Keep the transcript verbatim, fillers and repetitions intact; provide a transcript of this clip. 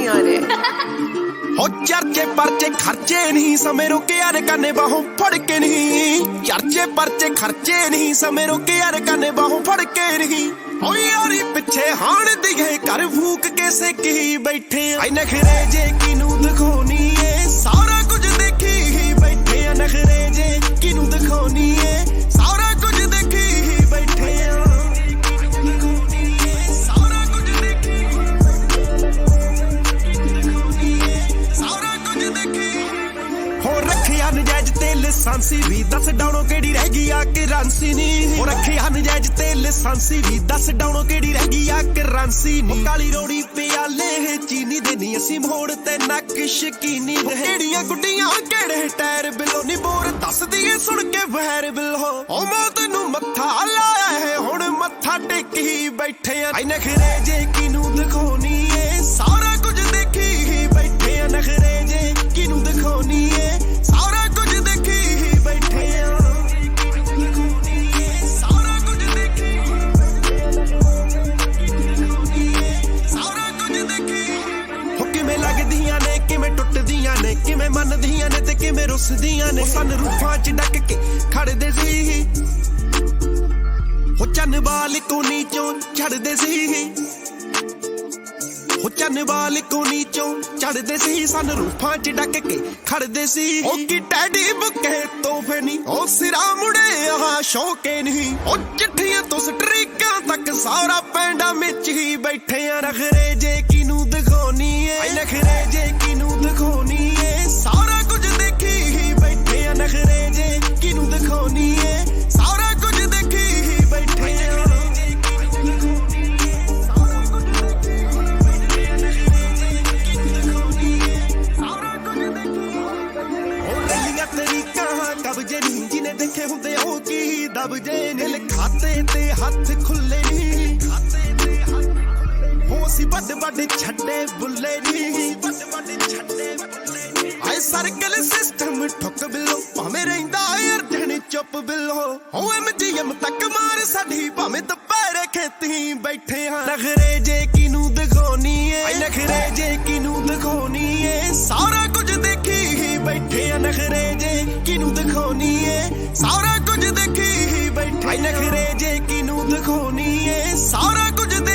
ਦੁਨੀਆ ਨੇ। ਹੋ ਚਰਚੇ ਪਰਚੇ ਖਰਚੇ ਨਹੀਂ, ਸਮੇਂ ਰੋਕੇ ਯਾਰ ਕਾਨੇ ਬਾਹੋਂ ਫੜ ਕੇ ਨਹੀਂ। ਚਰਚੇ ਪਰਚੇ ਖਰਚੇ ਨਹੀਂ, ਸਮੇਂ ਰੋਕੇ ਯਾਰ ਕਾਨੇ ਬਾਹੋਂ ਫੜ ਕੇ ਨਹੀਂ। ਓ ਯਾਰੀ ਪਿੱਛੇ ਹਾਣ ਦਿਗੇ ਘਰ ਫੂਕ ਕੇ ਸੇਕੀ ਬੈਠੇ ਆ। ਨਖਰੇ ਜੇ ਕਿਨੂੰ ਦਿਖਾਉਣੀ ਏ, ਸਾਰਾ ਕੁਝ ਦੇਖੀ ਹੀ ਬੈਠੇ ਆ। ਨਖਰੇ ਜੇ ਕਿਨੂੰ ਦਿਖਾਉਣੀ ਏ, ਸਾਰਾ ਕੁਝ ਦੇਖੀ ਹੀ ਬੈਠੇ ਆ। ਨਜਾਇਜ਼ ਤੇ ਲਾਇਸੈਂਸੀ ਵੀ ਦੱਸ ਡਾਉਣੋਂ ਕਿਹੜੀ ਰਹਿ ਗਈ ਆ ਕਰੰਸੀ ਨੀ। ਉਹ ਰੱਖਿਆ ਨਜਾਇਜ਼ ਤੇ ਲਾਇਸੈਂਸੀ ਵੀ ਦੱਸ ਡਾਉਣੋਂ ਕਿਹੜੀ ਰਹਿ ਗਈ ਆ ਕਰੰਸੀ ਨੀ। ਕਾਲੀ ਰੋੜੀ ਪਿਆਲੇ ਚੀਨੀ ਦੇ ਨੀ, ਅਸੀਂ ਮੋੜ ਤੇ ਨੱਕ ਸ਼ਕੀਨੀ ਦੇ। ਕਿਹੜੀਆਂ ਗੁੱਡੀਆਂ ਕਿਹੜੇ ਟਾਇਰ ਬਿਲੋ ਨੀ, ਬੋਰ ਦੱਸਦੀ ਏ ਸੁਣ ਕੇ ਵਹਿਰ ਬਿਲੋ। ਉਹ ਮੌਤ ਨੂੰ ਮੱਥਾ ਲਾਇਆ ਹੈ, ਹੁਣ ਮੱਥਾ ਟੇਕੀ ਬੈਠੇ ਆ। ਨਖਰੇ ਜੇ ਕਿਨੂੰ ਦਿਖਾਉਣੀ ਏ, ਸਾਰਾ ਕੁਝ ਦੇਖੀ ਹੀ ਬੈਠੇ ਆ। ਨਖਰੇ ਜੇ ਕਿਨੂੰ ਦਿਖਾਉਣੀ ਏ, ਸਾਰਾ ਕੁਝ ਦੇਖੀ ਹੀ ਬੈਠੇ ਆ। ਸਾਰਾ ਕੁਝ ਦੇਖੀ, ਸਾਰਾ ਕੁਝ ਦੇਖੀ। ਹੋ ਕਿਵੇਂ ਲੱਗਦੀਆਂ ਨੇ, ਕਿਵੇਂ ਟੁੱਟਦੀਆਂ ਨੇ, ਕਿਵੇਂ ਮੰਨਦੀਆਂ ਨੇ ਤੇ ਕਿਵੇਂ ਰੁੱਸਦੀਆਂ ਨੇ। ਸਨ ਰੂਫਾਂ ਚ ਡੱਕ ਕੇ ਖੜਦੇ ਸੀ, ਹੋ ਚੰਨ ਵਾਲ ਕੋਨੀ ਚੋਂ ਛੱਡਦੇ ਸੀ। ਉਹ ਚੰਨ ਵਾਲ ਕੋਨੀ ਚੋਂ ਚੜਦੇ ਸੀ, ਸਨ ਰੂਫਾਂ ਚ ਡੱਕ ਕੇ ਖੜਦੇ ਸੀ। ਉਹ ਕੀ ਟੈਡੀ ਬੁੱਕੇ ਤੋਹਫੇ ਨੀ, ਉਹ ਸਿਰਾ ਮੁੜੇ ਆਹ ਸ਼ੌਕੇ ਨਹੀਂ। ਉਹ ਚਿੱਠੀਆਂ ਤੋਂ ਸਟਰੀਕਾਂ ਤੱਕ ਸਾਰਾ ਪੈਂਡਾ ਵਿੱਚ ਹੀ ਬੈਠੇ ਆ। ਨਖਰੇ ਜੇ ਕਿਨੂੰ ਦਿਖਾਉਣੀ ਏ, ਨਖਰੇ ਜੇ ਕਿਨੂੰ ਦਿਖਾਉਣੀ ਏ, ਸਾਰਾ ਕੁਝ ਦੇਖੀ ਹੀ ਬੈਠੇ ਆ। ਨਖਰੇ ਜੇ ਕਿਨੂੰ ਦਿਖਾਉਣੀ ਏ, ਸਾਰਾ ਕੁਝ ਦੇਖੀ ਹੀ ਬੈਠੇ ਆ। ਕਬਜੇ ਨਹੀਂ ਜਿਹਨੇ ਦੇਖੇ ਹੁੰਦੇ ਉਹ ਕੀ ਦਬਜੇ ਨੇ। ਖਾਤੇ ਤੇ ਹੱਥ ਖੁੱਲੇ ਨੀ, ਹੋ ਸੀ ਵੱਡ ਵੱਡ ਛੱਡੇ ਬੁੱਲੇ ਨੀ। ਆਏ ਸਰਕਲ ਸਿਸਟਮ ਠੁੱਕ ਬਿੱਲੋ, ਭਾਵੇਂ ਰਹਿੰਦਾ ਅਰਜਨ ਚੁੱਪ ਬਿੱਲੋ। ਹੋ ਐਮਜੀਐਮ ਤੱਕ ਮਾਰ ਸਾਡੀ, ਭਾਵੇਂ ਦੁਪਹਿਰੇ ਖੇਤੀ ਬੈਠੇ ਹਾਂ। ਨਖਰੇ ਜੇ ਕਿਨੂੰ ਦਿਖਾਉਣੀ ਏ, ਨਖਰੇ ਜੇ ਕਿਨੂੰ ਦਿਖਾਉਣੀ ਏ, ਸਾਰਾ ਕੁਝ ਦੇਖੀ ਹੀ ਬੈਠੇ ਆ। ਨਖਰੇ ਜੇ ਕਿਨੂੰ ਦਿਖਾਉਣੀ ਏ, ਸਾਰਾ ਕੁਝ ਦੇਖੀ ਹੀ ਬੈਠੇ। ਨਖਰੇ ਜੇ ਕਿਨੂੰ ਦਿਖਾਉਣੀ ਏ, ਸਾਰਾ ਕੁਝ